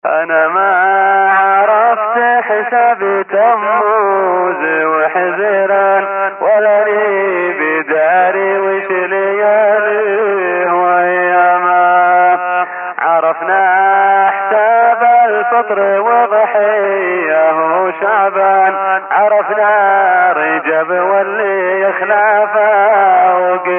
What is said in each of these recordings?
أنا ما عرفت حساب تموز وحزيران ولا لي بداري وش لياليه وأياما عرفنا حساب الفطر وضحيه وشعبان عرفنا رجب واللي يخلافه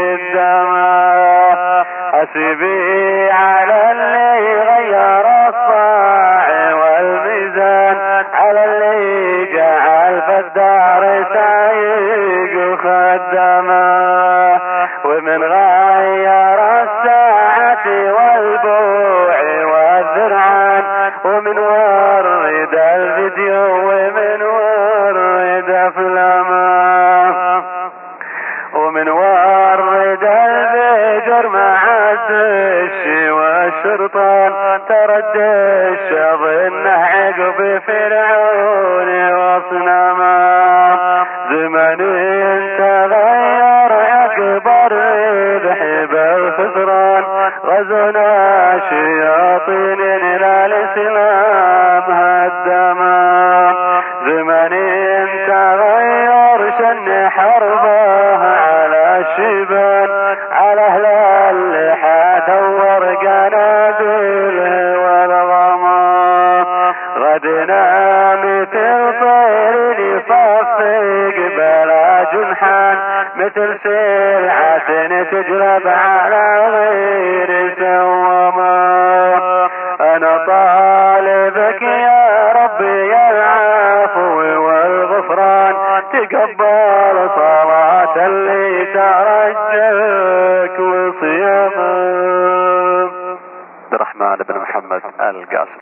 وقدامه حسبي على اللي غير الصاع والميزان على اللي جعل في الدار سايق وخدامه ومن غير الساعة والبوع والذرعان ومن ورد الفيديو ومن ورد افلامه ومن ورد الفجر مع الدش والشرطان ترد الشظن عقب فرعون واصنامه زمن تغير عقب الربح بالخسران غزونا شياطين الى الاسلام هدما زمن تغير شن حربه على الشبان على اهل اللحى ثور قنابله والغمام غدنا مثل طير يصفق بلا جنحان مثل سلعة تجلب على غير سوما انا طالبك يا ربي يا العفو والغفران تقبل صلاة اللي ترجك وصيامك. الرحمن بن محمد القاسم.